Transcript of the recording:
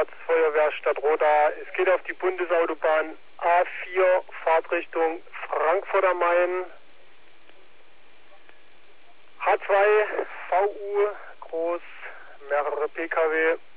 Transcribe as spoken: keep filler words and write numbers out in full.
Einsatzfeuerwehr Stadtroda. Es geht auf die Bundesautobahn A vier, Fahrtrichtung Frankfurt am Main. H zwei, V U, groß, mehrere P K W.